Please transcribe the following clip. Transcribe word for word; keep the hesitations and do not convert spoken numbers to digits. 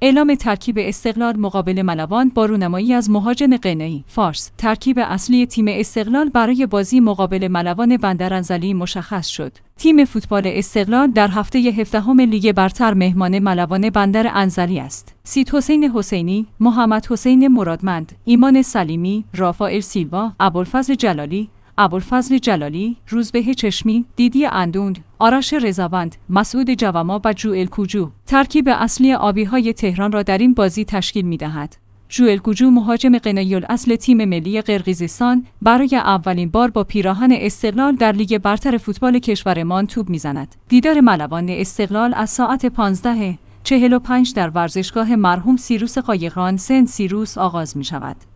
اعلام ترکیب استقلال مقابل ملوان با رونمایی از مهاجم قنایی. فارس: ترکیب اصلی تیم استقلال برای بازی مقابل ملوان بندرانزلی مشخص شد. تیم فوتبال استقلال در هفته هفدهم لیگ برتر مهمان ملوان بندر انزلی است. سیدحسین حسینی، محمد حسین مرادمند، ایمان سلیمی، رافائل سیلوا، ابوالفضل جلالی، ابوالفضل جلالی، روزبه چشمی، دیدی اندوند، آرش رضاوند، مسعود جوما و جوئل کوجو ترکیب اصلی آبی‌های تهران را در این بازی تشکیل می‌دهد. جوئل کوجو مهاجم قنایی الاصل تیم ملی قرقیزستان برای اولین بار با پیراهن استقلال در لیگ برتر فوتبال کشورمان توپ می‌زند. دیدار ملوان استقلال از ساعت پانزده و چهل و پنج در ورزشگاه مرحوم سیروس قایقران سن سیروس آغاز می‌شود.